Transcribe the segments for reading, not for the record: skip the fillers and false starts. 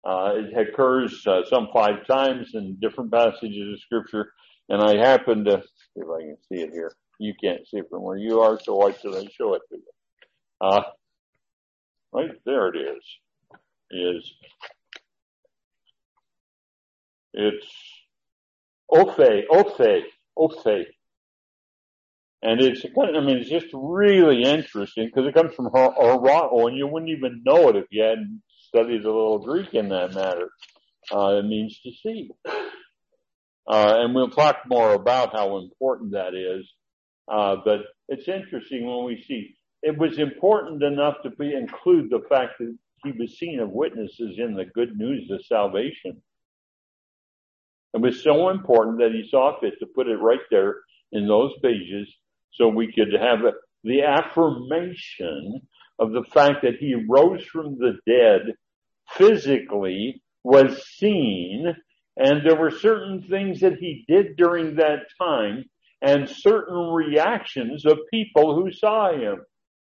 It occurs some 5 times in different passages of Scripture, and I happen to, if I can see it here. You can't see it from where you are, so why should I show it to you? Right there it is. It's Ophe. And it's just really interesting because it comes from Horao, and you wouldn't even know it if you hadn't studied a little Greek in that matter. It means to see. And we'll talk more about how important that is. But it's interesting when we see it was important enough to include the fact that he was seen of witnesses in the good news of salvation. It was so important that he saw fit to put it right there in those pages so we could have the affirmation of the fact that he rose from the dead physically, was seen, and there were certain things that he did during that time and certain reactions of people who saw him.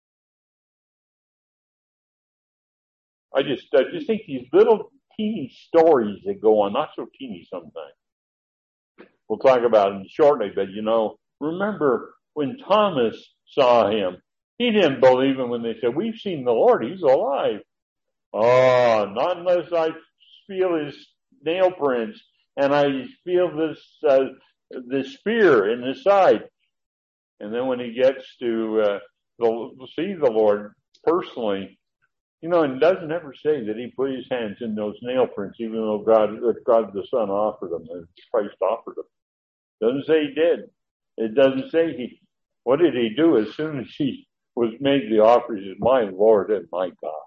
I just think these little teeny stories that go on, not so teeny sometimes. We'll talk about it shortly, but remember when Thomas saw him, he didn't believe him when they said, "We've seen the Lord, he's alive." Oh, not unless I feel his nail prints and I feel the spear in his side. And then when he gets to see the Lord personally, and it doesn't ever say that he put his hands in those nail prints, even though God the Son offered them and Christ offered them. It doesn't say he did. It doesn't say what did he do as soon as he was made the offer? He said, "My Lord and my God."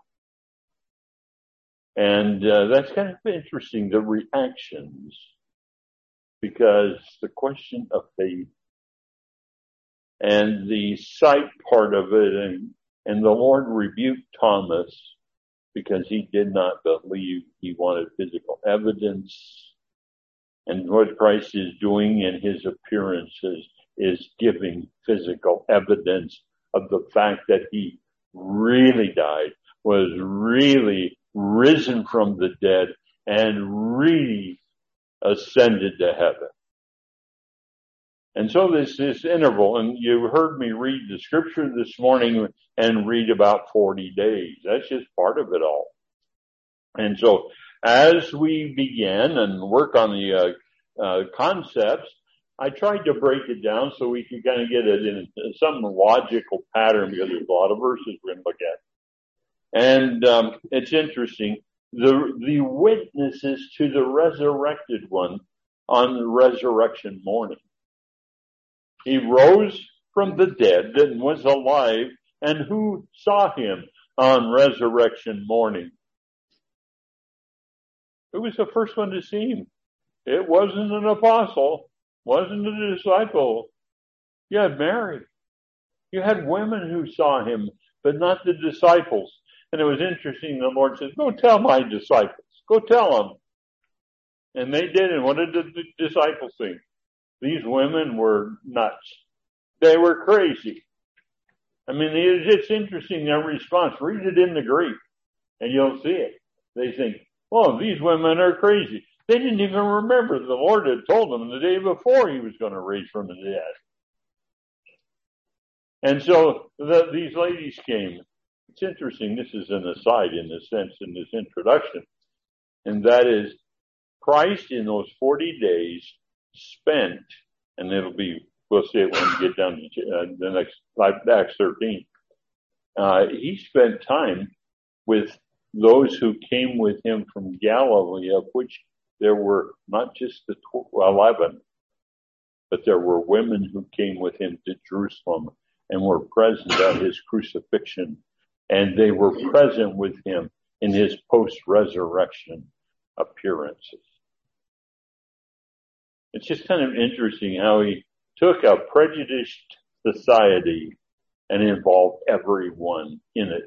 And that's kind of interesting, the reactions, because the question of faith and the sight part of it, and the Lord rebuked Thomas because he did not believe. He wanted physical evidence. And what Christ is doing in his appearances is giving physical evidence of the fact that he really died, was really risen from the dead, and really ascended to heaven. And so this interval, and you heard me read the scripture this morning and read about 40 days. That's just part of it all. And so as we begin and work on the concepts, I tried to break it down so we could kind of get it in some logical pattern, because there's a lot of verses we're going to look at. And it's interesting, the witnesses to the resurrected one on the resurrection morning. He rose from the dead and was alive, and who saw him on resurrection morning? Who was the first one to see him? It wasn't an apostle, wasn't a disciple. You had Mary. You had women who saw him, but not the disciples. And it was interesting, the Lord says, "Go tell my disciples. Go tell them." And they did, and what did the disciples think? These women were nuts. They were crazy. It's interesting, their response. Read it in the Greek, and you'll see it. They think, "Oh, these women are crazy." They didn't even remember the Lord had told them the day before he was going to raise from the dead. And so these ladies came. It's interesting. This is an aside in this sense, in this introduction. And that is, Christ in those 40 days spent, and we'll see it when we get down to the next Acts 13. He spent time with those who came with him from Galilee, of which there were not just the 11, but there were women who came with him to Jerusalem and were present at his crucifixion. And they were present with him in his post-resurrection appearances. It's just kind of interesting how he took a prejudiced society and involved everyone in it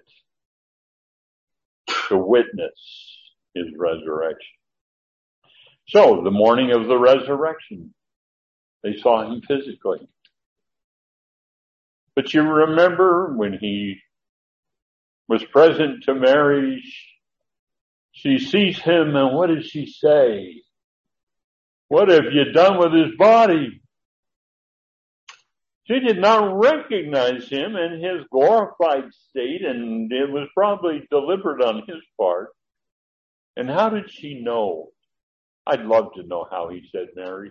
to witness his resurrection. So, the morning of the resurrection, they saw him physically. But you remember when he was present to Mary, She sees him, and what does she say? What have you done with his body? She did not recognize him in his glorified state, and it was probably deliberate on his part. And how did she know? I'd love to know how he said Mary.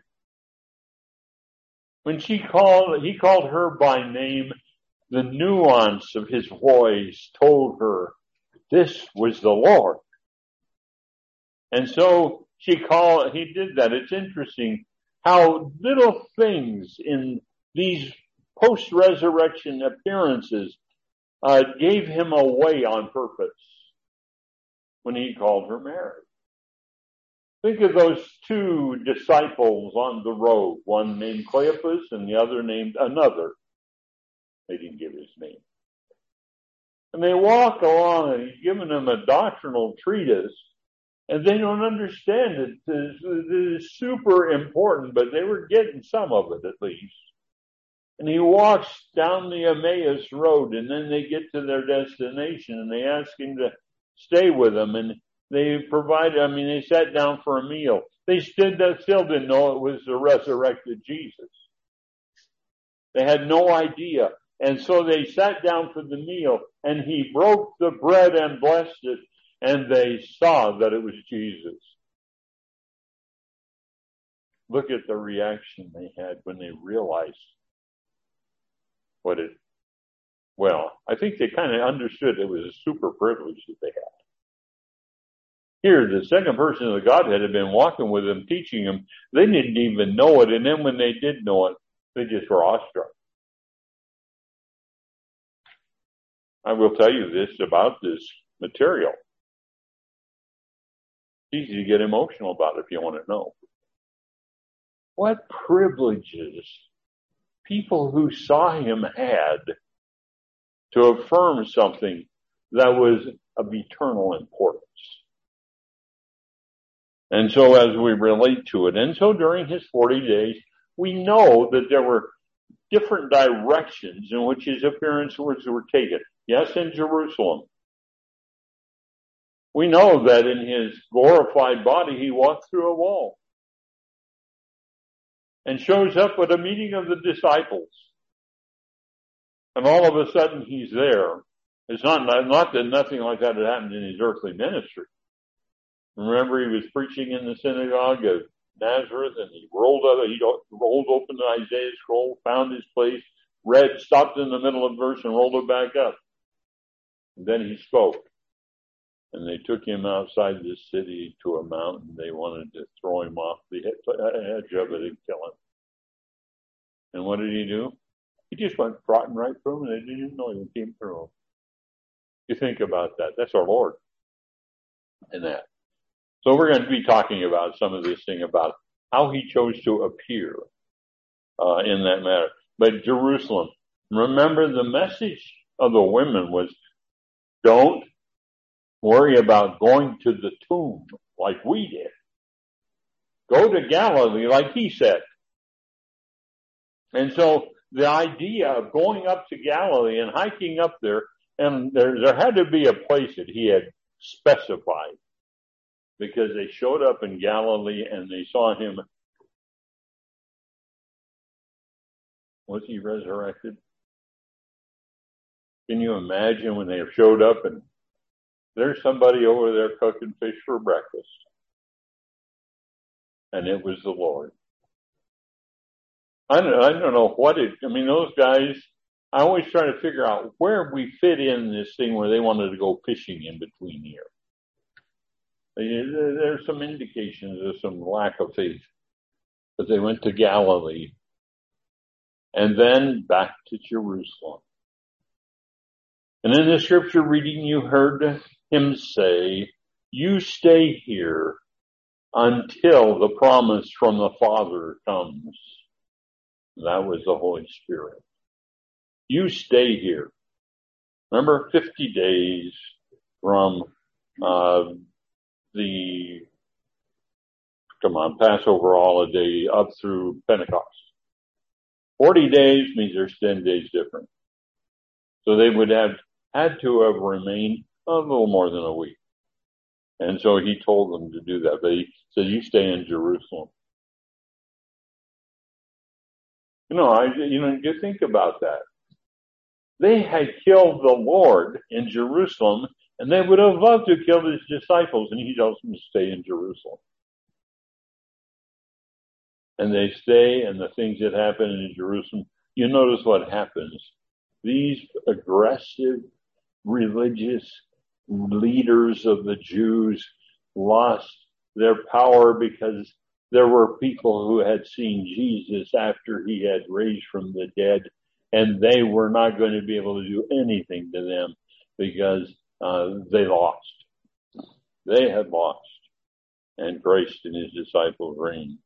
When he called her by name, the nuance of his voice told her this was the Lord. And so he did that. It's interesting how little things in these post-resurrection appearances gave him away on purpose when he called her Mary. Think of those two disciples on the road, one named Cleopas and the other named another. They didn't give his name. And they walk along and he's giving them a doctrinal treatise, and they don't understand it. It is super important, but they were getting some of it at least. And he walks down the Emmaus road, and then they get to their destination, and they ask him to stay with them, and they sat down for a meal. They still didn't know it was the resurrected Jesus. They had no idea. And so they sat down for the meal, and he broke the bread and blessed it, and they saw that it was Jesus. Look at the reaction they had when they realized I think they kind of understood it was a super privilege that they had. Here, the second person of the Godhead had been walking with them, teaching them. They didn't even know it, and then when they did know it, they just were awestruck. I will tell you this about this material. It's easy to get emotional about it if you want to know. What privileges people who saw him had to affirm something that was of eternal importance. And so as we relate to it, and so during his 40 days, we know that there were different directions in which his appearances were taken. Yes, in Jerusalem. We know that in his glorified body, he walked through a wall and shows up at a meeting of the disciples. And all of a sudden he's there. It's not that nothing like that had happened in his earthly ministry. Remember, he was preaching in the synagogue of Nazareth, and he rolled open the Isaiah scroll, found his place, read, stopped in the middle of the verse, and rolled it back up. And then he spoke. And they took him outside the city to a mountain. They wanted to throw him off the edge of it and kill him. And what did he do? He just went trotting right through them, and they didn't even know he came through them. You think about that. That's our Lord in that. So we're going to be talking about some of this thing about how he chose to appear in that matter. But Jerusalem, remember the message of the women was, don't worry about going to the tomb like we did. Go to Galilee like he said. And so the idea of going up to Galilee and hiking up there, and there had to be a place that he had specified, because they showed up in Galilee and they saw him. Was he resurrected? Can you imagine when they showed up and there's somebody over there cooking fish for breakfast? And it was the Lord. I don't know those guys, I always try to figure out where we fit in this thing where they wanted to go fishing in between here. There's some indications of some lack of faith. But they went to Galilee and then back to Jerusalem. And in the scripture reading, you heard him say, you stay here until the promise from the Father comes. That was the Holy Spirit. You stay here. Remember, 50 days from Passover holiday up through Pentecost. 40 days means there's 10 days different. So they would have had to have remained a little more than a week. And so he told them to do that. But he said, you stay in Jerusalem. You think about that. They had killed the Lord in Jerusalem, and they would have loved to kill his disciples, and he tells them to stay in Jerusalem. And they stay, and the things that happen in Jerusalem, you notice what happens. These aggressive religious leaders of the Jews lost their power because there were people who had seen Jesus after he had raised from the dead, and they were not going to be able to do anything to them because they lost. They had lost, and Christ and his disciples reigned.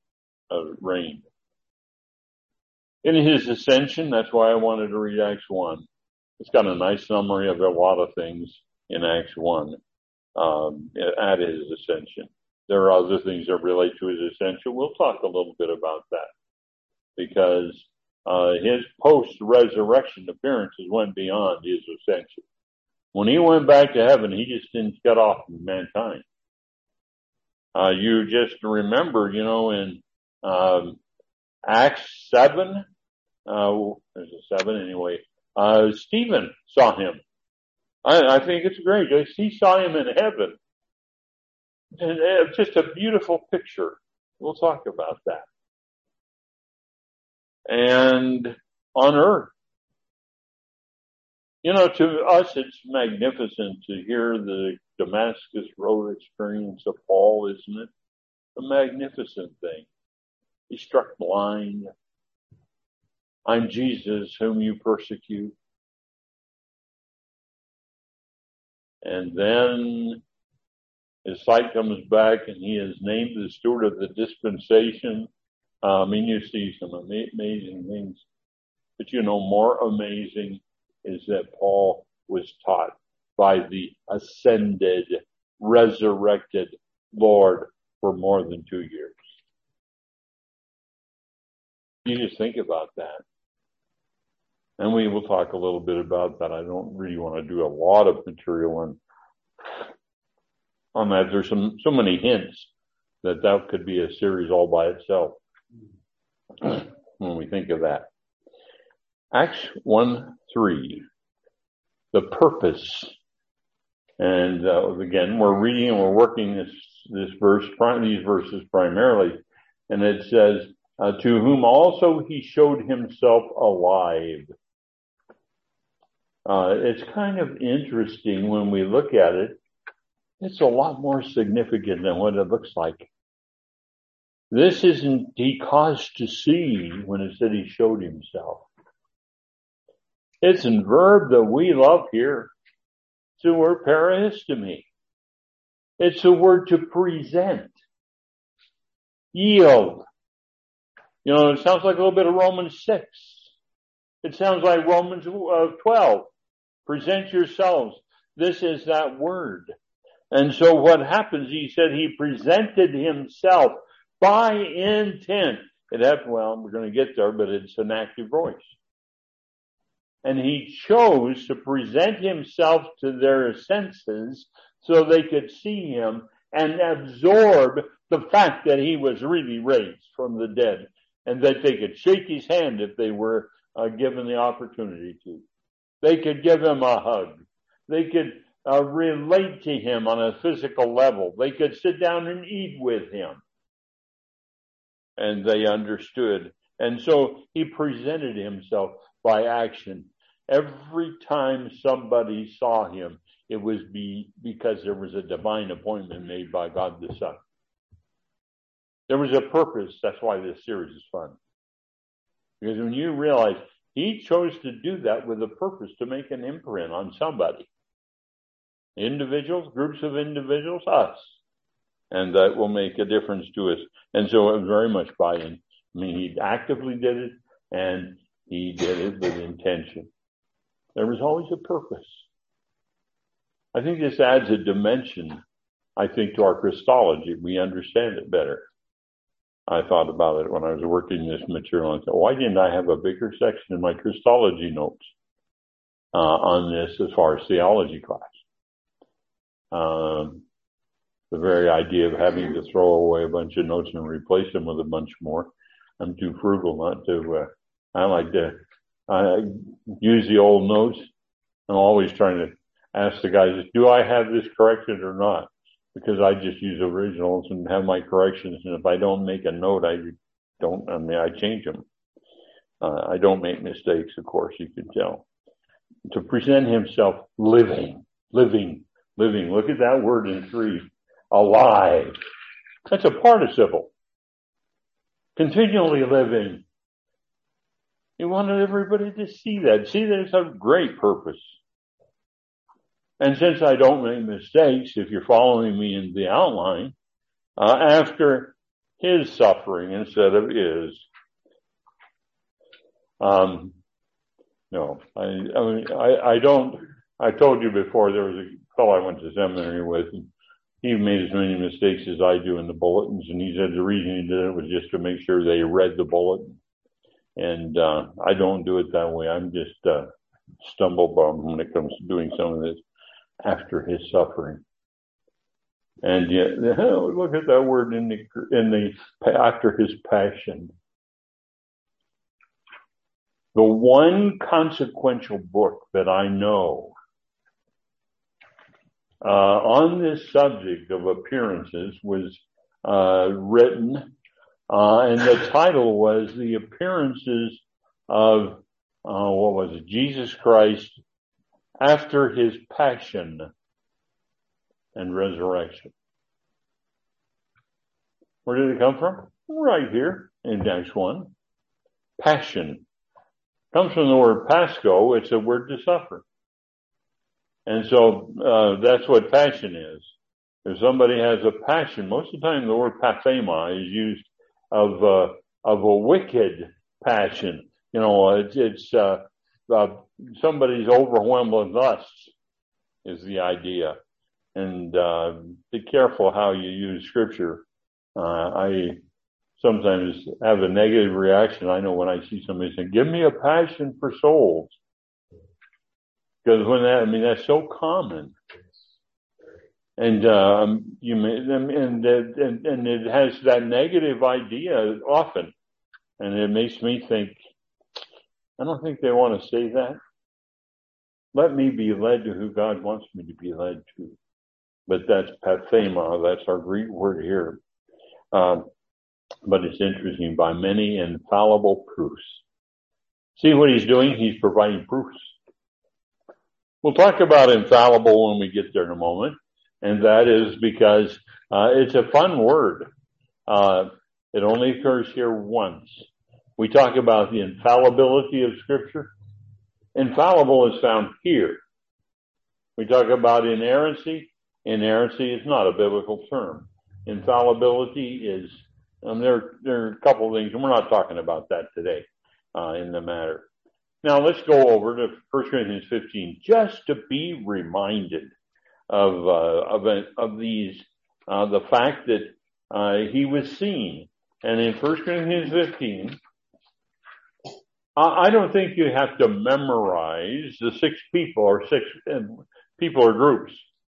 In his ascension, that's why I wanted to read Acts 1. It's got a nice summary of a lot of things in Acts 1 at his ascension. There are other things that relate to his ascension. We'll talk a little bit about that because his post-resurrection appearances went beyond his ascension. When he went back to heaven, he just didn't cut off mankind. You just remember, in Acts 7, there's a 7 anyway, Stephen saw him. I think it's great. He saw him in heaven. And it's just a beautiful picture. We'll talk about that. And on earth, to us, it's magnificent to hear the Damascus Road experience of Paul, isn't it? A magnificent thing. He struck blind. I'm Jesus whom you persecute. And then his sight comes back and he is named the steward of the dispensation. You see some amazing things. But more amazing is that Paul was taught by the ascended, resurrected Lord for more than 2 years. You just think about that. And we will talk a little bit about that. I don't really want to do a lot of material on that. There's so many hints that could be a series all by itself when we think of that. Acts 1:3, the purpose. And again, we're reading and we're working these verses primarily. And it says, to whom also he showed himself alive. It's kind of interesting when we look at it. It's a lot more significant than what it looks like. This isn't he caused to see when it said he showed himself. It's a verb that we love here. It's the word parahistemi. It's the word to present. Yield. It sounds like a little bit of Romans 6. It sounds like Romans 12. Present yourselves. This is that word. And so what happens, he said he presented himself by intent. We're going to get there, but it's an active voice. And he chose to present himself to their senses so they could see him and absorb the fact that he was really raised from the dead and that they could shake his hand if they were given the opportunity to. They could give him a hug. They could relate to him on a physical level. They could sit down and eat with him. And they understood. And so he presented himself by action. Every time somebody saw him, it was because there was a divine appointment made by God the Son. There was a purpose. That's why this series is fun. Because when you realize he chose to do that with a purpose to make an imprint on somebody. Individuals, groups of individuals, us. And that will make a difference to us. And so it was very much buy-in. He actively did it, and he did it with intention. There was always a purpose. I think this adds a dimension, to our Christology. We understand it better. I thought about it when I was working this material. I thought, why didn't I have a bigger section in my Christology notes on this as far as theology class? the very idea of having to throw away a bunch of notes and replace them with a bunch more. I'm too frugal not to. I like to use the old notes. I'm always trying to ask the guys, do I have this corrected or not? Because I just use originals and have my corrections. And if I don't make a note, I change them. I don't make mistakes, of course, you can tell. To present himself living. Look at that word in 3. Alive. That's a participle. Continually living. He wanted everybody to see that it's a great purpose. And since I don't make mistakes, if you're following me in the outline, after his suffering instead of his. No, I don't. I told you before, there was a fellow I went to seminary with, and he made as many mistakes as I do in the bulletins, and he said the reason he did it was just to make sure they read the bulletin. And I don't do it that way. I'm just stumble bum when it comes to doing some of this after his suffering. And yet, look at that word in the after his passion. The one consequential book that I know on this subject of appearances was written, and the title was The Appearances of Jesus Christ After His Passion and Resurrection. Where did it come from? Right here in Acts 1. Passion. Comes from the word pasco. It's a word to suffer. And so that's what passion is. If somebody has a passion, most of the time the word pathema is used of a wicked passion. You know, it's somebody's overwhelmed with lust is the idea. And be careful how you use scripture. I sometimes have a negative reaction. I know when I see somebody saying, give me a passion for souls. Because that's so common. And and it has that negative idea often. And it makes me think, I don't think they want to say that. Let me be led to who God wants me to be led to. But that's pathema. That's our Greek word here. But it's interesting, by many infallible proofs. See what he's doing? He's providing proofs. We'll talk about infallible when we get there in a moment. And that is because it's a fun word. It only occurs here once. We talk about the infallibility of Scripture. Infallible is found here. We talk about inerrancy. Inerrancy is not a biblical term. Infallibility is, there are a couple of things, and we're not talking about that today in the matter. Now let's go over to 1 Corinthians 15, just to be reminded of these, the fact that he was seen. And in 1 Corinthians 15, I don't think you have to memorize the 6 people or groups.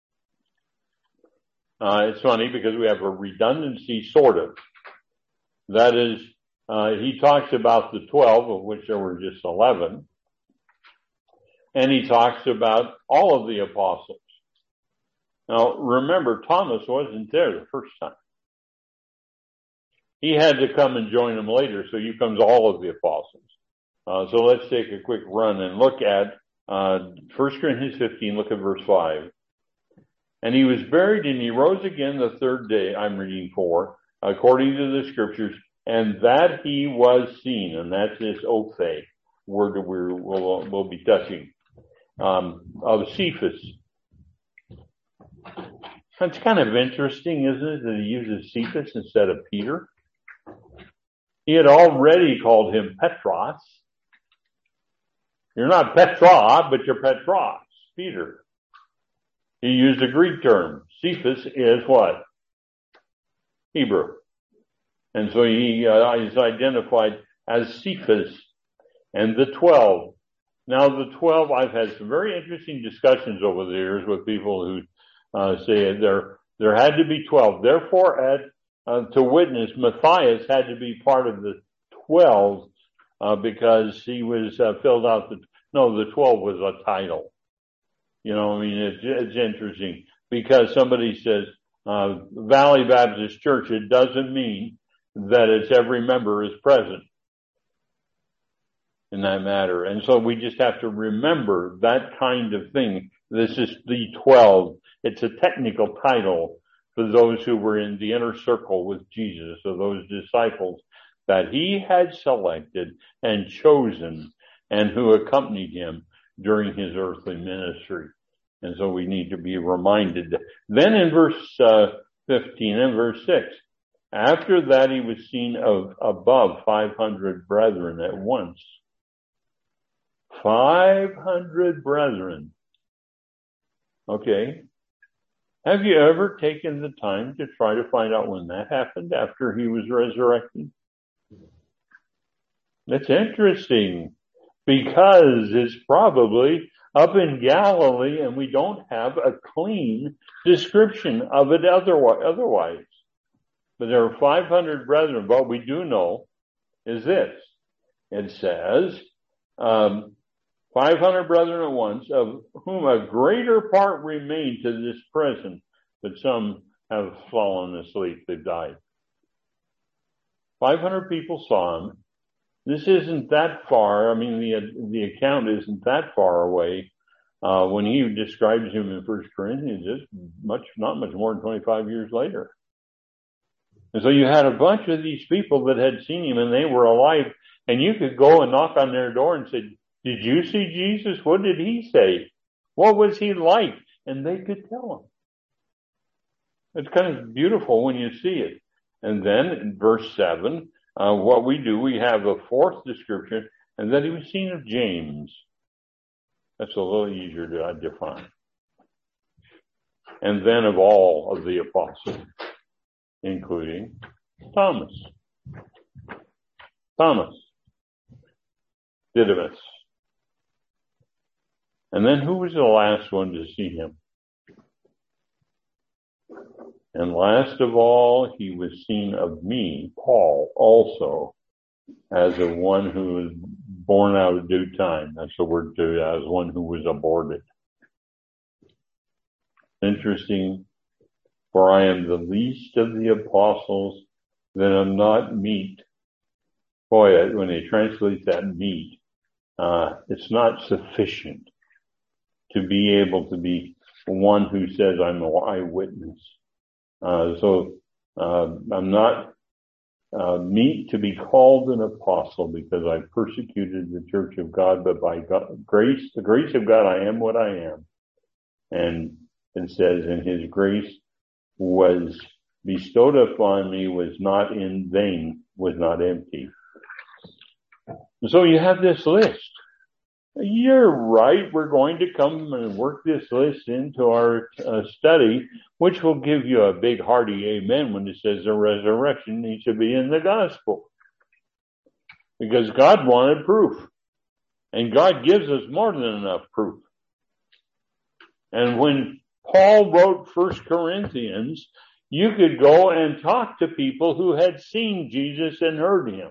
It's funny because we have a redundancy, sort of. That is, he talks about the 12, of which there were just 11. And he talks about all of the apostles. Now, remember, Thomas wasn't there the first time. He had to come and join them later, so here comes all of the apostles. So let's take a quick run and look at 1 Corinthians 15, look at verse 5. And he was buried and he rose again the third day, I'm reading 4, according to the scriptures, and that he was seen. And that's this ophe word that we'll be touching, of Cephas. That's kind of interesting, isn't it, that he uses Cephas instead of Peter? He had already called him Petros. You're not Petra, but you're Petros, Peter. He used a Greek term. Cephas is what? Hebrew. And so he is identified as Cephas. And the 12. Now the 12, I've had some very interesting discussions over the years with people who say they're There had to be 12. Therefore, to witness, Matthias had to be part of the 12 because he was filled out. The 12 was a title. It's interesting because somebody says Valley Baptist Church. It doesn't mean that it's every member is present in that matter. And so we just have to remember that kind of thing. This is the 12. It's a technical title for those who were in the inner circle with Jesus, or those disciples that he had selected and chosen and who accompanied him during his earthly ministry. And so we need to be reminded. Then in verse 15 and verse 6, after that he was seen of above 500 brethren at once. 500 brethren. Okay. Have you ever taken the time to try to find out when that happened after he was resurrected? That's interesting because it's probably up in Galilee and we don't have a clean description of it otherwise. But there are 500 brethren. What we do know is this. It says, 500 brethren at once, of whom a greater part remain to this present, but some have fallen asleep, they've died. 500 people saw him. This isn't that far. I mean, the account isn't that far away. When he describes him in 1 Corinthians, it's not much more than 25 years later. And so you had a bunch of these people that had seen him and they were alive, and you could go and knock on their door and say, did you see Jesus? What did he say? What was he like? And they could tell them. It's kind of beautiful when you see it. And then in verse 7, what we do, we have a fourth description, and that he was seen of James. That's a little easier to define. And then of all of the apostles, including Thomas, Didymus. And then who was the last one to see him? And last of all, he was seen of me, Paul, also, as of one who was born out of due time. That's the word as one who was aborted. Interesting. For I am the least of the apostles, that am not meet. Boy, when they translate that meet, it's not sufficient to be able to be one who says I'm an eyewitness. So I'm not meet to be called an apostle because I persecuted the church of God, but by the grace of God, I am what I am. And it says, and his grace was bestowed upon me, was not in vain, was not empty. So you have this list. You're right. We're going to come and work this list into our study, which will give you a big hearty amen when it says the resurrection needs to be in the gospel. Because God wanted proof. And God gives us more than enough proof. And when Paul wrote 1 Corinthians, you could go and talk to people who had seen Jesus and heard him.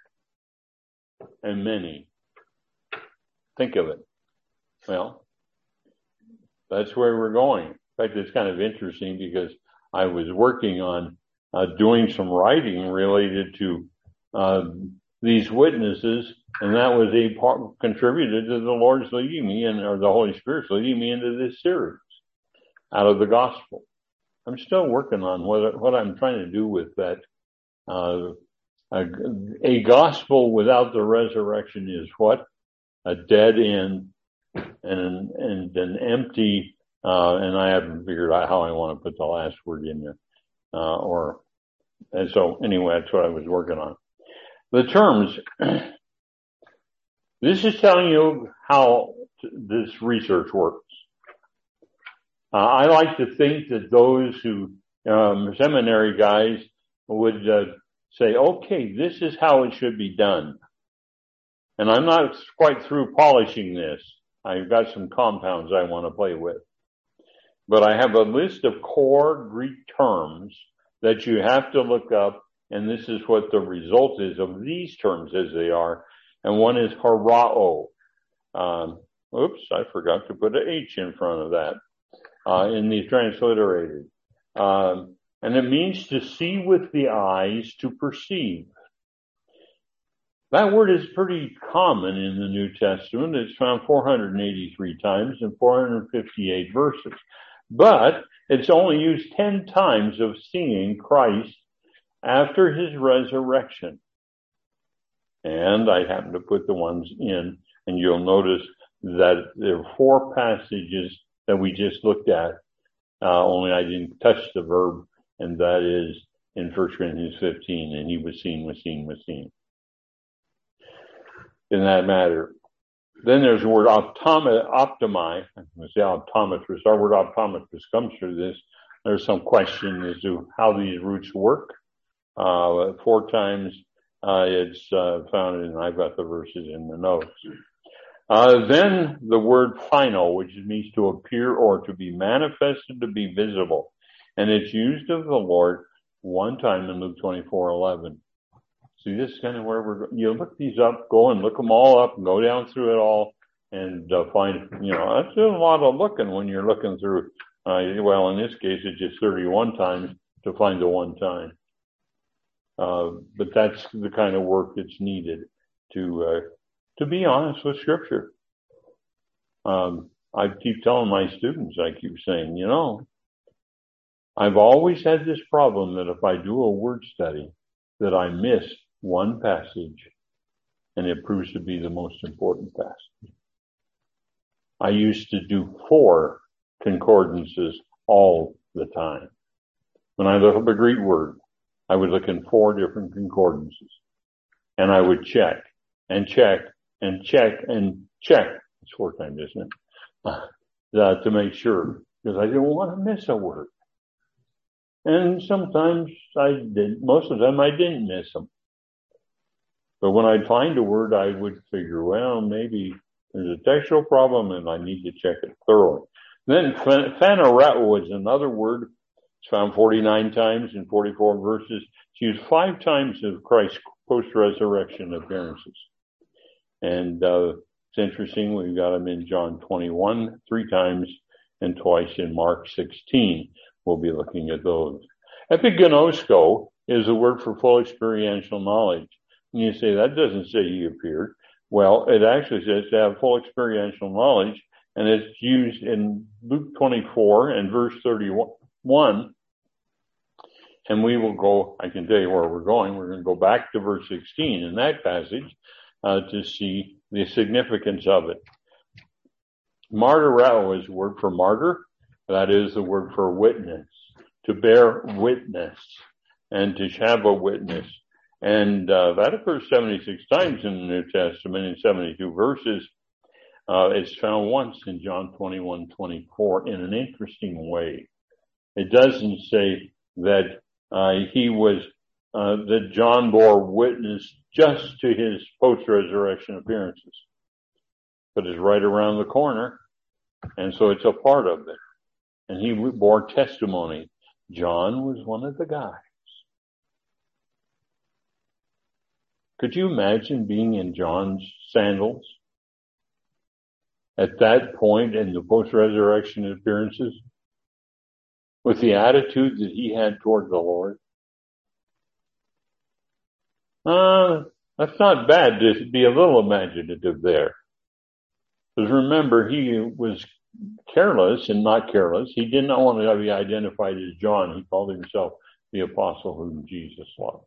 And many. Think of it. Well, that's where we're going. In fact, it's kind of interesting because I was working on doing some writing related to these witnesses, and that was a part contributed to the Lord's leading me, or the Holy Spirit's leading me into this series out of the gospel. I'm still working on what I'm trying to do with that. A gospel without the resurrection is what? A dead end and an empty, and I haven't figured out how I want to put the last word in there. And so anyway, that's what I was working on. The terms, this is telling you how this research works. I like to think that those who, seminary guys would say, okay, this is how it should be done. And I'm not quite through polishing this. I've got some compounds I want to play with. but I have a list of core Greek terms that you have to look up, and this is what the result is of these terms as they are. And one is horao. Oops, I forgot to put an H in front of that in the transliterated. And it means to see with the eyes, to perceive. That word is pretty common in the New Testament. It's found 483 times in 458 verses. But it's only used 10 times of seeing Christ after his resurrection. And I happen to put the ones in, and you'll notice that there are 4 passages that we just looked at, only I didn't touch the verb, and that is in 1 Corinthians 15, and he was seen. In that matter. Then there's the word optimi. I'm going to say optometrist. Our word optometrist comes through this. There's some question as to how these roots work. 4 times it's found in, I've got the verses in the notes. Then the word phino, which means to appear or to be manifested, to be visible. And it's used of the Lord one time in Luke 24:11. See, this is kind of where we're going. You look these up, go and look them all up, and go down through it all, and find, that's a lot of looking when you're looking through, well, in this case, it's just 31 times to find the one time. But that's the kind of work that's needed to be honest with Scripture. I keep telling my students, I keep saying, I've always had this problem that if I do a word study, that I miss one passage, and it proves to be the most important passage. I used to do 4 concordances all the time. When I look up a Greek word, I would look in 4 different concordances, and I would check and check and check and check. It's 4 times, isn't it? To make sure, because I didn't want to miss a word. And sometimes I did. Most of them I didn't miss them. But when I'd find a word, I would figure, well, maybe there's a textual problem and I need to check it thoroughly. Then phanereo is another word. It's found 49 times in 44 verses. It's used 5 times of Christ's post-resurrection appearances. And it's interesting, we've got them in John 21 3 times and twice in Mark 16. We'll be looking at those. Epigenosko is a word for full experiential knowledge. And you say, that doesn't say he appeared. Well, it actually says to have full experiential knowledge, and it's used in Luke 24 and verse 31. And we will go, I can tell you where we're going. We're going to go back to verse 16 in that passage to see the significance of it. Martyreo is a word for martyr. That is the word for witness, to bear witness and to have a witness. And that occurs 76 times in the New Testament in 72 verses. It's found once in John 21:24 in an interesting way. It doesn't say that that John bore witness just to his post-resurrection appearances, but it's right around the corner, and so it's a part of it. And he bore testimony. John was one of the guys. Could you imagine being in John's sandals at that point in the post-resurrection appearances with the attitude that he had toward the Lord? That's not bad to be a little imaginative there. Because remember, he was careless and not careless. He did not want to be identified as John. He called himself the apostle whom Jesus loved.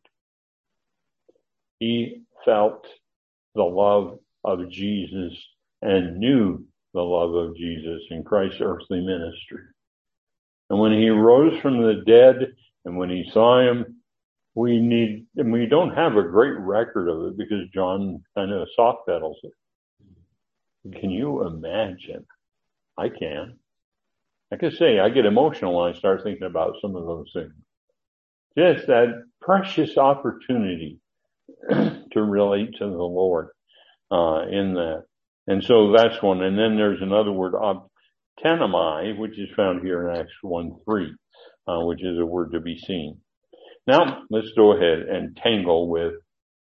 He felt the love of Jesus and knew the love of Jesus in Christ's earthly ministry. And when he rose from the dead and when he saw him, we don't have a great record of it because John kind of soft pedals it. Can you imagine? I can. I can say I get emotional when I start thinking about some of those things. Just that precious opportunity to relate to the Lord in that. And so that's one. And then there's another word, tenamai, which is found here in Acts 1:3, which is a word to be seen. Now, let's go ahead and tangle with,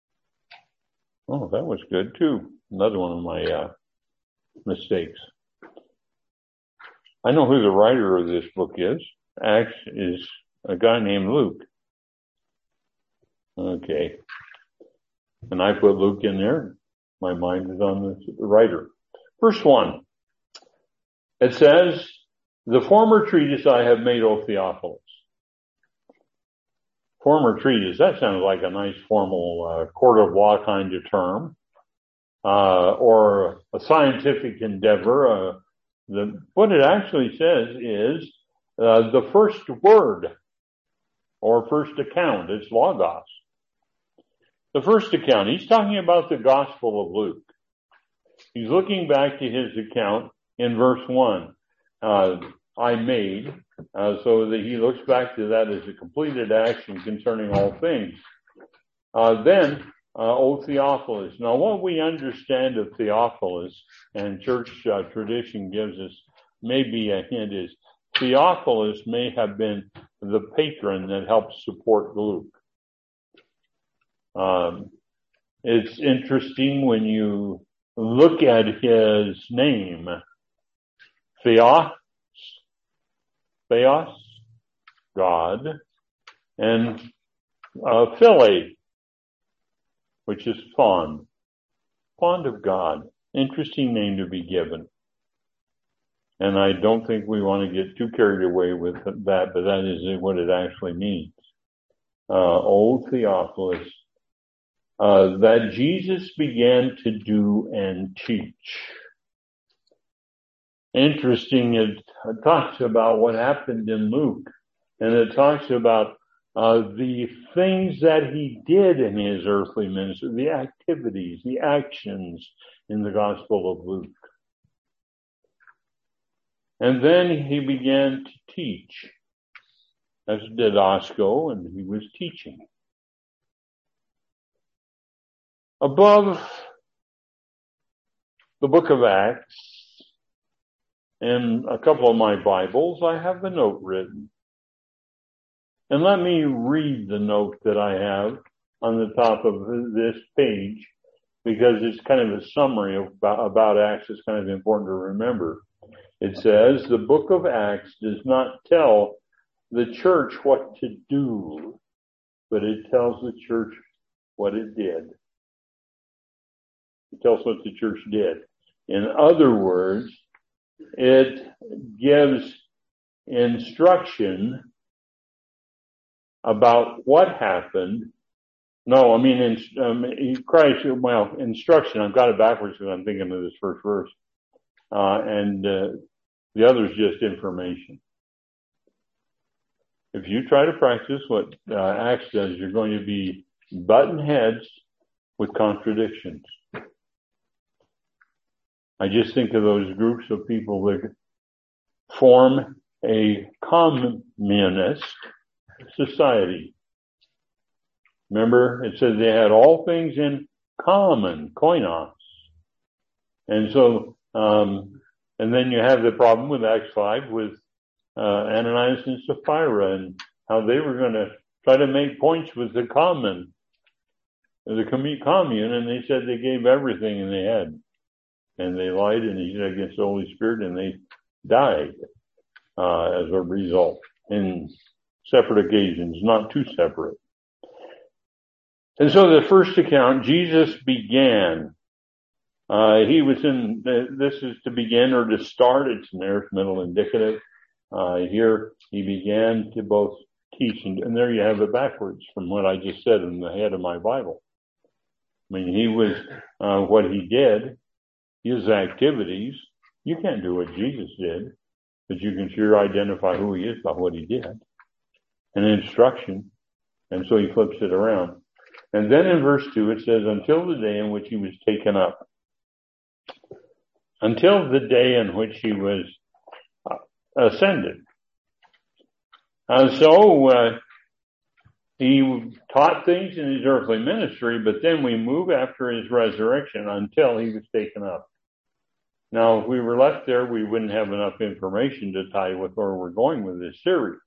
that was good too. Another one of my mistakes. I know who the writer of this book is. Acts is a guy named Luke. Okay. And I put Luke in there. My mind is on the writer. Verse 1. It says, the former treatise I have made, O Theophilus. Former treatise, that sounds like a nice formal court of law kind of term, or a scientific endeavor. What it actually says is the first word or first account. It's logos. The first account. He's talking about the Gospel of Luke. He's looking back to his account in verse 1. I made, so that he looks back to that as a completed action concerning all things. Then, O Theophilus. Now, what we understand of Theophilus, and church tradition gives us maybe a hint, is Theophilus may have been the patron that helped support Luke. It's interesting when you look at his name, Theos, God, and Phile, which is fond of God. Interesting name to be given. And I don't think we want to get too carried away with that, but that is what it actually means. O Theophilus, that Jesus began to do and teach. Interesting, it talks about what happened in Luke, and it talks about the things that he did in his earthly ministry, the activities, the actions in the Gospel of Luke. And then he began to teach, as did Osco, and he was teaching. Above the book of Acts, in a couple of my Bibles, I have a note written. And let me read the note that I have on the top of this page, because it's kind of a summary about Acts. It's kind of important to remember. It says, the book of Acts does not tell the church what to do, but it tells the church what it did. It tells what the church did. In other words, it gives instruction about what happened. No, I mean, instruction. I've got it backwards because I'm thinking of this first verse. And the other is just information. If you try to practice what Acts does, you're going to be button heads with contradictions. I just think of those groups of people that form a communist society. Remember, it says they had all things in common, koinos. And so, and then you have the problem with Acts 5 with Ananias and Sapphira and how they were going to try to make points with the commune, and they said they gave everything and they had. And they lied and he said against the Holy Spirit, and they died as a result in separate occasions, not too separate. And so the first account, Jesus began. He was in, this is to begin or to start. It's an aorist middle indicative. Here he began to both teach, and there you have it backwards from what I just said in the head of my Bible. I mean, he was, what he did, his activities. You can't do what Jesus did, but you can sure identify who he is by what he did. An instruction. And so he flips it around. And then in verse 2 it says, until the day in which he was taken up. Until the day in which he was ascended. He taught things in his earthly ministry, but then we move after his resurrection until he was taken up. Now, if we were left there, we wouldn't have enough information to tie with where we're going with this series.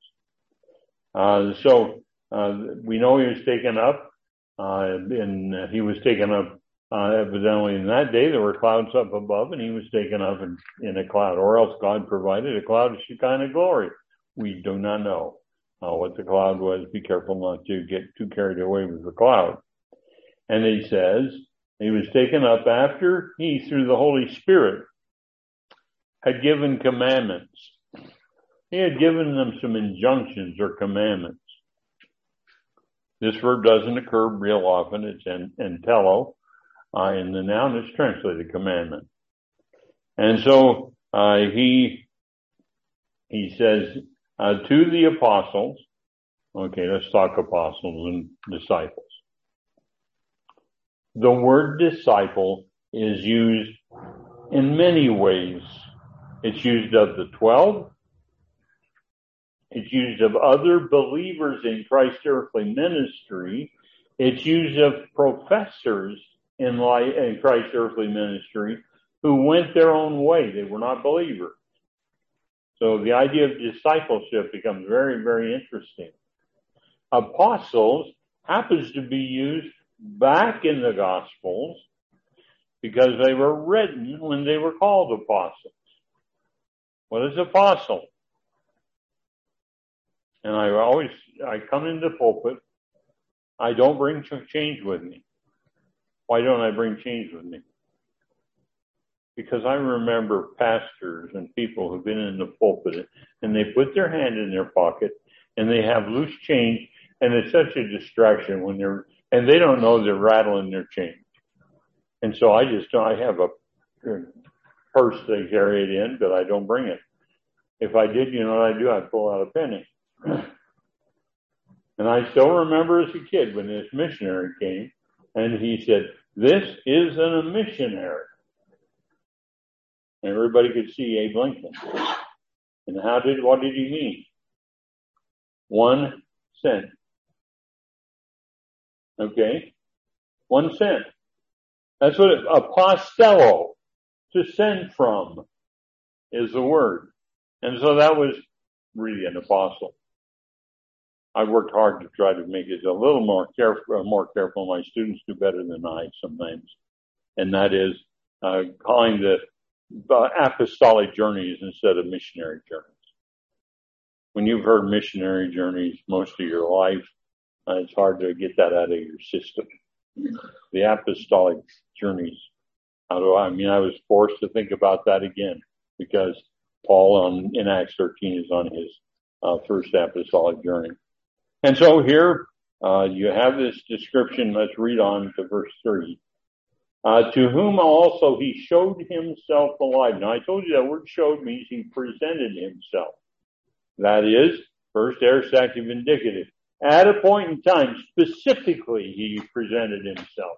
So we know he was taken up, and he was taken up evidently in that day. There were clouds up above, and he was taken up in a cloud, or else God provided a cloud of Shekinah glory. We do not know what the cloud was. Be careful not to get too carried away with the cloud. And he says he was taken up after he, through the Holy Spirit, had given commandments. He had given them some injunctions or commandments. This verb doesn't occur real often. It's entello. In the noun, it's translated commandment. And so he says to the apostles, okay, let's talk apostles and disciples. The word disciple is used in many ways. It's used of the 12. It's used of other believers in Christ's earthly ministry. It's used of professors in Christ's earthly ministry who went their own way. They were not believers. So the idea of discipleship becomes very, very interesting. Apostles happens to be used back in the Gospels because they were written when they were called apostles. What is apostle? And I come into the pulpit. I don't bring change with me. Why don't I bring change with me? Because I remember pastors and people who've been in the pulpit and they put their hand in their pocket and they have loose change, and it's such a distraction and they don't know they're rattling their change. And so I have a purse they carry it in, but I don't bring it. If I did, you know what I do? I'd pull out a penny. And I still remember as a kid when this missionary came and he said, "This isn't a missionary." And everybody could see Abe Lincoln. And what did he mean? 1 cent. Okay? 1 cent. That's what apostello, to send from, is the word. And so that was really an apostle. I worked hard to try to make it a little more careful. My students do better than I sometimes. And that is calling the apostolic journeys instead of missionary journeys. When you've heard missionary journeys most of your life, it's hard to get that out of your system. The apostolic journeys. I was forced to think about that again because Paul in Acts 13 is on his first apostolic journey. And so here you have this description. Let's read on to verse 3. To whom also he showed himself alive. Now I told you that word showed means he presented himself. That is, first aorist active indicative. At a point in time, specifically, he presented himself.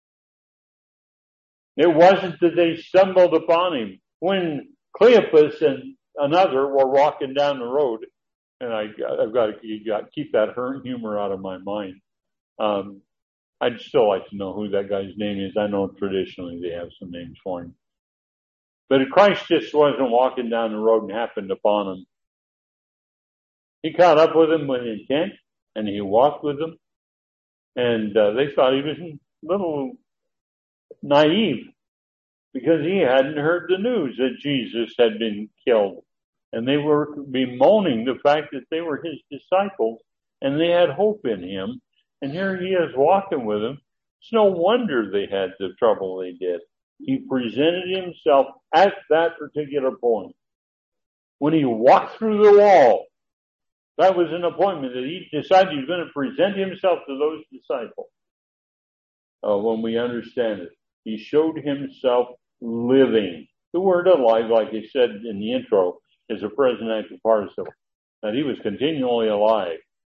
It wasn't that they stumbled upon him. When Cleopas and another were walking down the road, and I've got to keep that humor out of my mind. I'd still like to know who that guy's name is. I know traditionally they have some names for him. But Christ just wasn't walking down the road and happened upon him. He caught up with him with intent, and he walked with them. And they thought he was a little naive because he hadn't heard the news that Jesus had been killed. And they were bemoaning the fact that they were his disciples and they had hope in him. And here he is walking with them. It's no wonder they had the trouble they did. He presented himself at that particular point. When he walked through the wall, that was an appointment that he decided he was going to present himself to those disciples. When we understand it, he showed himself living. The word alive, like he said in the intro, is a present active participle. That he was continually alive.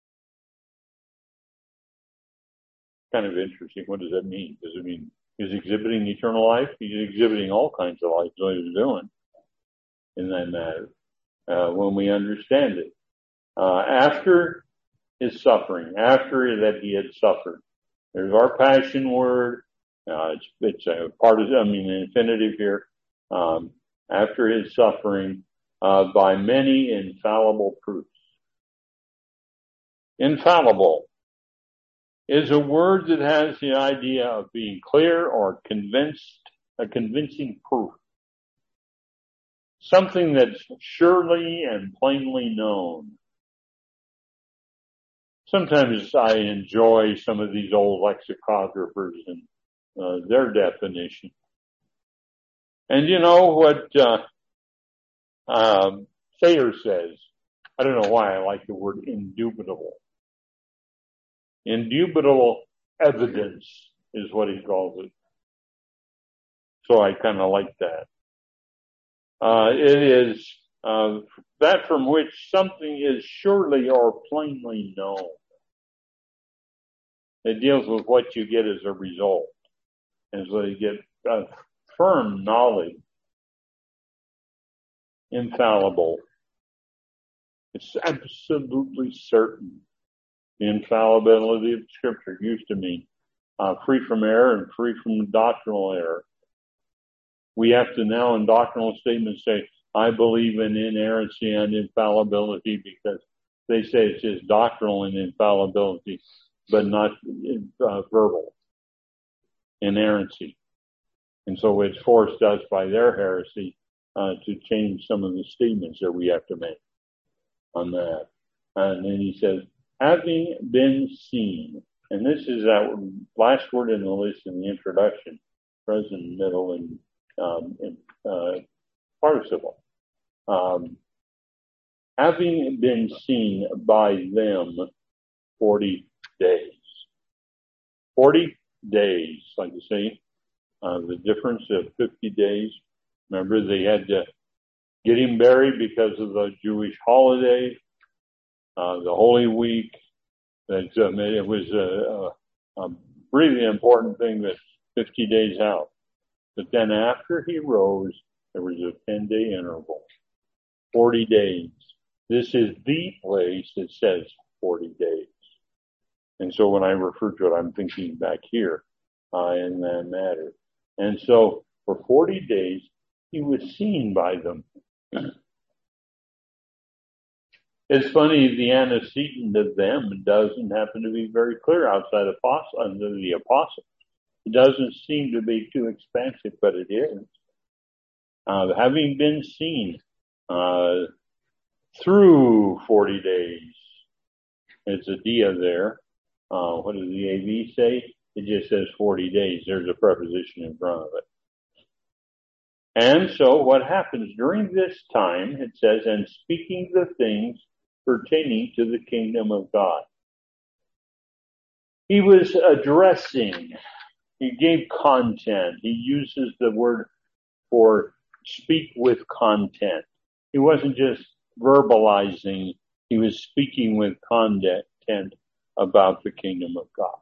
Kind of interesting. What does that mean? Does it mean he's exhibiting eternal life? He's exhibiting all kinds of life. What he's doing in that matter. When we understand it. After his suffering, after that he had suffered. There's our passion word. It's a part of, an infinitive here. after his suffering by many infallible proofs. Infallible is a word that has the idea of being clear or a convincing proof. Something that's surely and plainly known. Sometimes I enjoy some of these old lexicographers and their definition. And you know what Thayer says? I don't know why I like the word indubitable. Indubitable evidence is what he calls it. So I kind of like that. It is that from which something is surely or plainly known. It deals with what you get as a result. And so you get firm knowledge. Infallible. It's absolutely certain. The infallibility of Scripture used to mean free from error and free from doctrinal error. We have to now in doctrinal statements say, I believe in inerrancy and infallibility, because they say it's just doctrinal and infallibility, but not verbal inerrancy. And so it's forced us by their heresy to change some of the statements that we have to make on that. And then he says, having been seen, and this is that last word in the list in the introduction, present, middle, and participle. Having been seen by them 40 days. 40 days, like you say, the difference of 50 days. Remember, they had to get him buried because of the Jewish holiday, the Holy Week. It was a really important thing that's 50 days out. But then after he rose, there was a 10-day interval. 40 days. This is the place that says 40 days. And so when I refer to it, I'm thinking back here in that matter. And so for 40 days, he was seen by them. It's funny, the antecedent of them doesn't happen to be very clear outside the apostles. It doesn't seem to be too expansive, but it is. Having been seen through 40 days. It's a dia there. What does the AV say? It just says 40 days. There's a preposition in front of it. And so what happens during this time, it says, and speaking the things pertaining to the kingdom of God. He was addressing, he gave content. He uses the word for speak with content. He wasn't just verbalizing, he was speaking with content about the kingdom of God.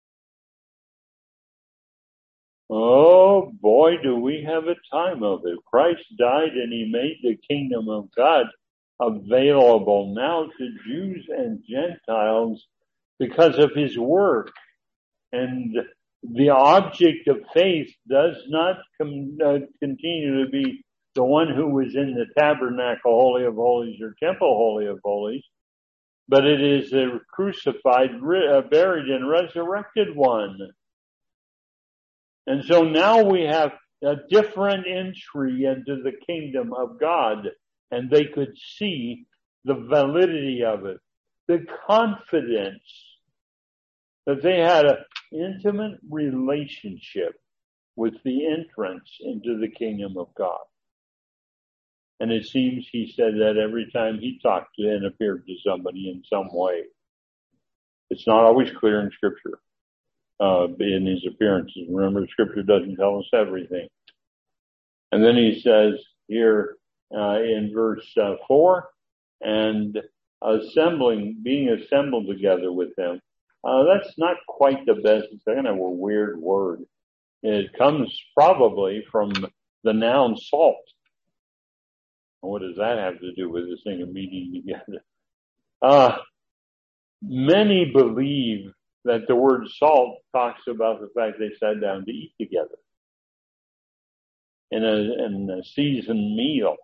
Oh boy, do we have a time of it. Christ died and he made the kingdom of God available now to Jews and Gentiles because of his work. And the object of faith does not continue to be the one who was in the tabernacle, Holy of Holies, or temple, Holy of Holies, but it is the crucified, buried, and resurrected one. And so now we have a different entry into the kingdom of God, and they could see the validity of it, the confidence that they had an intimate relationship with the entrance into the kingdom of God. And it seems he said that every time he talked to and appeared to somebody in some way. It's not always clear in Scripture. In his appearances. Remember, Scripture doesn't tell us everything. And then he says here in verse 4, and being assembled together with them. That's not quite the best. It's kind of a weird word. It comes probably from the noun salt. What does that have to do with this thing of meeting together? Many believe that the word salt talks about the fact they sat down to eat together. in a seasoned meal.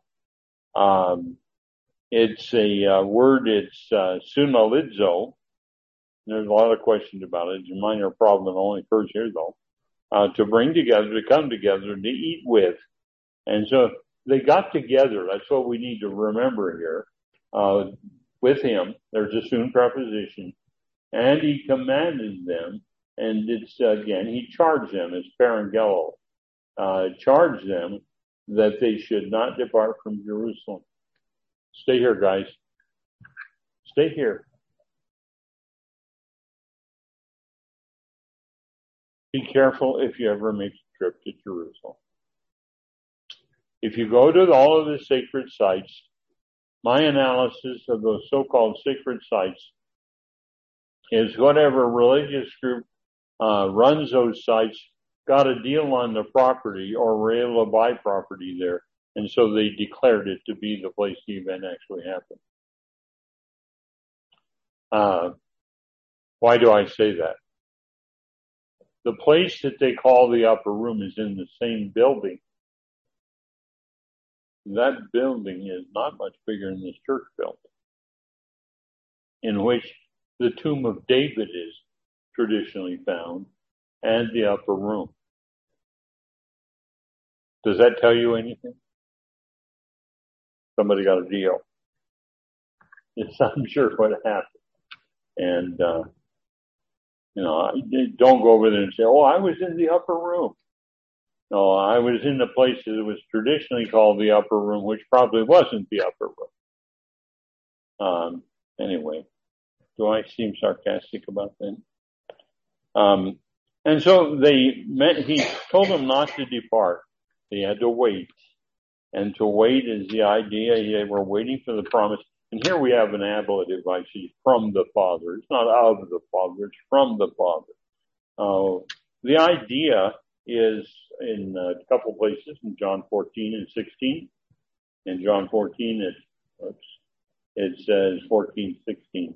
It's a word, it's sunalizo. There's a lot of questions about it. It's a minor problem that only occurs here, though. To bring together, to come together, to eat with. And so they got together. That's what we need to remember here. With him, there's a soon preposition. And he commanded them, and it's, again, he charged them, it's parangelo, charged them that they should not depart from Jerusalem. Stay here, guys. Stay here. Be careful if you ever make a trip to Jerusalem. If you go to all of the sacred sites, my analysis of those so-called sacred sites is whatever religious group runs those sites got a deal on the property or were able to buy property there. And so they declared it to be the place the event actually happened. Why do I say that? The place that they call the upper room is in the same building. That building is not much bigger than this church building, in which the tomb of David is traditionally found, and the upper room. Does that tell you anything? Somebody got a deal. It's, I'm sure, what happened. And, don't go over there and say, oh, I was in the upper room. No, I was in the place that was traditionally called the upper room, which probably wasn't the upper room. Anyway, do I seem sarcastic about that? And so he told them not to depart. They had to wait. And to wait is the idea. They were waiting for the promise. And here we have an ablative, I see, from the Father. It's not of the Father, it's from the Father. The idea is in a couple places, in John 14 and 16. In John 14, it says 14:16.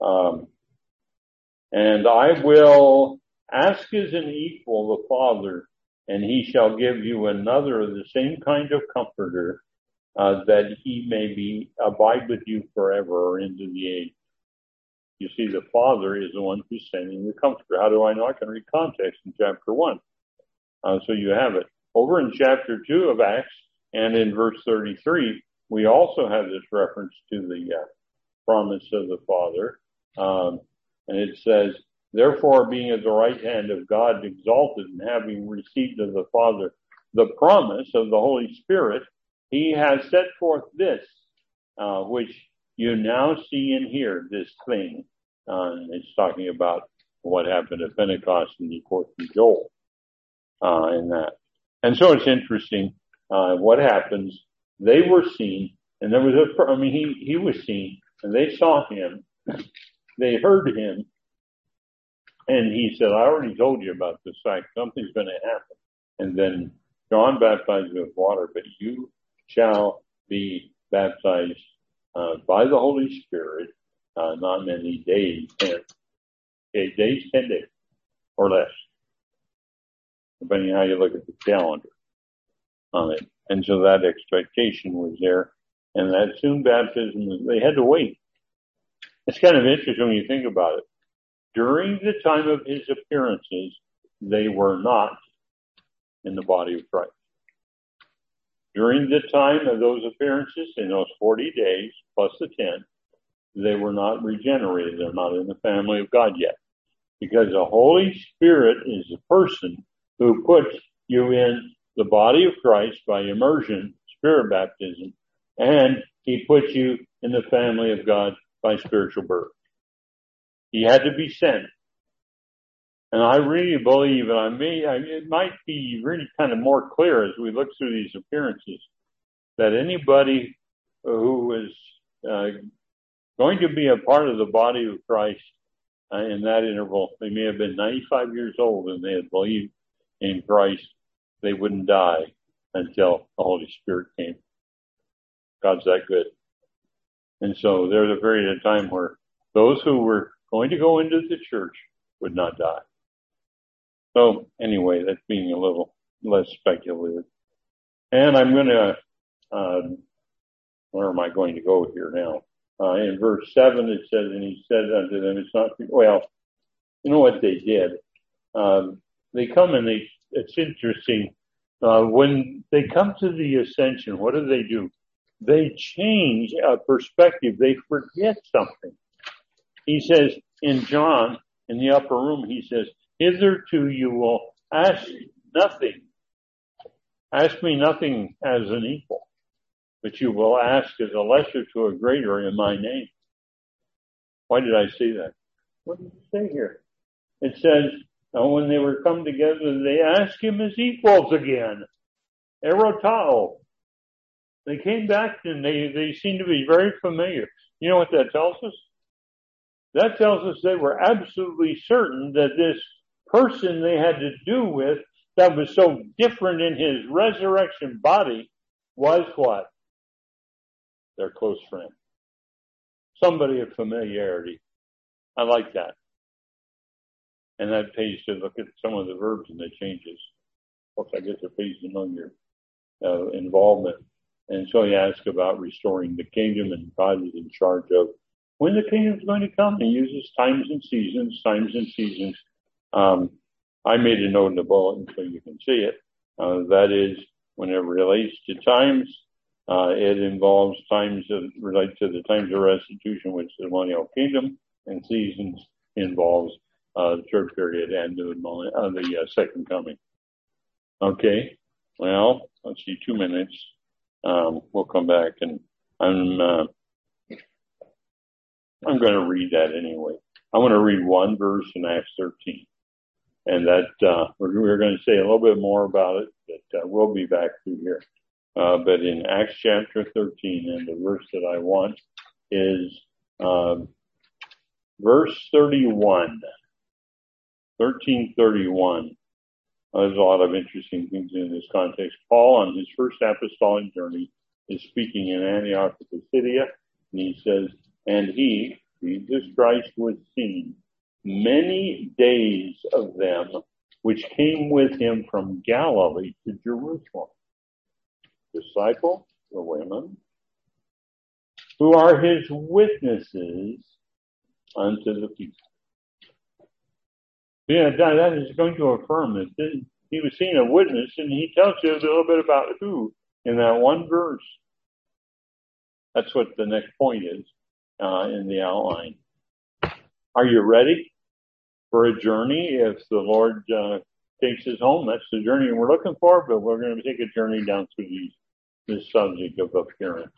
And I will ask as an equal the Father, and he shall give you another of the same kind of comforter, that he may abide with you forever or into the age. You see, the Father is the one who's sending the comforter. How do I know? I can read context in chapter 1. So you have it. Over in chapter 2 of Acts and in verse 33, we also have this reference to the promise of the Father. And it says, therefore, being at the right hand of God exalted and having received of the Father the promise of the Holy Spirit, he has set forth this, which you now see and hear, this thing. It's talking about what happened at Pentecost and the course of Joel, in that. And so it's interesting, what happens. They were seen, and there was he was seen, and they saw him. They heard him, and he said, I already told you about this fact. Something's going to happen. And then John baptized with water, but you shall be baptized by the Holy Spirit not many days, 10 days, or less, depending on how you look at the calendar on it. And so that expectation was there, and that soon baptism, they had to wait. It's kind of interesting when you think about it. During the time of his appearances, they were not in the body of Christ. During the time of those appearances, in those 40 days, plus the 10, they were not regenerated. They're not in the family of God yet. Because the Holy Spirit is the person who puts you in the body of Christ by immersion, spirit baptism, and he puts you in the family of God by spiritual birth. He had to be sent. And I really believe, and it might be really kind of more clear as we look through these appearances, that anybody who is going to be a part of the body of Christ in that interval, they may have been 95 years old and they had believed in Christ, they wouldn't die until the Holy Spirit came. God's that good. And so there's a period of time where those who were going to go into the church would not die. So anyway, that's being a little less speculative. And I'm going to, where am I going to go here now? In verse 7, it says, and he said unto them, it's not, well, you know what they did? They come and it's interesting. When they come to the ascension, what do? They change a perspective. They forget something. He says in John, in the upper room, he says, hitherto you will ask nothing. Ask me nothing as an equal, but you will ask as a lesser to a greater in my name. Why did I say that? What did it say here? It says, when they were come together, they asked him as equals again. Erotao. They came back and they seemed to be very familiar. You know what that tells us? That tells us they were absolutely certain that this person they had to do with that was so different in his resurrection body was what? Their close friend. Somebody of familiarity. I like that. And that pays to look at some of the verbs and the changes. Of course, I guess it pays to know your involvement. And so he asks about restoring the kingdom, and God is in charge of when the kingdom's going to come. He uses times and seasons. I made a note in the bulletin so you can see it. That is, when it relates to times, it involves times that relate to the times of restitution, which is the millennial kingdom, and seasons involves the church period and the second coming. Okay, well, let's see, 2 minutes. We'll come back, and I'm going to read that anyway. I want to read one verse in Acts 13, and that we're going to say a little bit more about it, but we'll be back through here. But in Acts chapter 13, and the verse that I want is verse 31, 13:31. There's a lot of interesting things in this context. Paul, on his first apostolic journey, is speaking in Antioch of Pisidia, and he says, and he, Jesus Christ, was seen many days of them which came with him from Galilee to Jerusalem. Disciple, the women, who are his witnesses unto the people. Yeah, that is going to affirm that he was seen a witness, and he tells you a little bit about who in that one verse. That's what the next point is in the outline. Are you ready for a journey? If the Lord takes us home, that's the journey we're looking for, but we're going to take a journey down through this subject of appearance.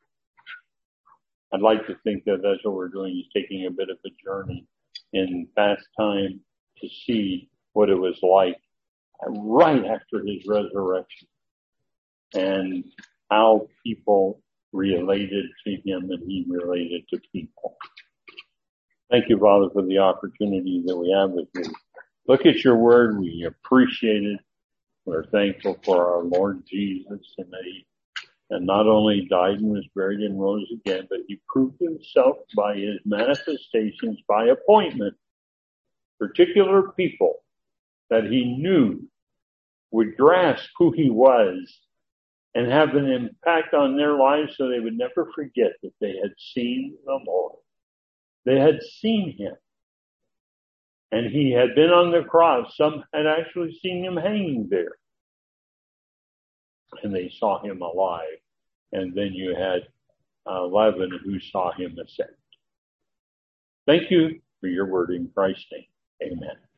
I'd like to think that that's what we're doing, is taking a bit of a journey in past time to see what it was like right after his resurrection and how people related to him and he related to people. Thank you, Father, for the opportunity that we have with you. Look at your word. We appreciate it. We're thankful for our Lord Jesus, and that he and not only died and was buried and rose again, but he proved himself by his manifestations, by appointment, particular people that he knew would grasp who he was and have an impact on their lives so they would never forget that they had seen the Lord. They had seen him. And he had been on the cross. Some had actually seen him hanging there. And they saw him alive. And then you had 11 who saw him ascend. Thank you for your word in Christ's name. Amen.